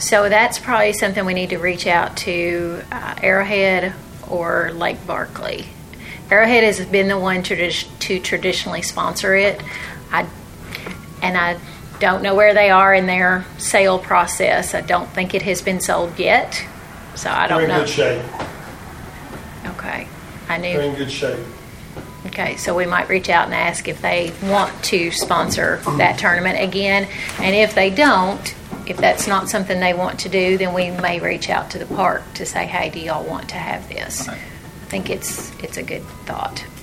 So that's probably something we need to reach out to Arrowhead or Lake Barkley. Arrowhead has been the one to traditionally sponsor it. I don't know where they are in their sale process. I don't think it has been sold yet, so I don't know. They're in good shape. Okay. They're in good shape. Okay, so we might reach out and ask if they want to sponsor that tournament again. And if they don't, if that's not something they want to do, then we may reach out to the park to say, hey, do y'all want to have this? I think it's a good thought.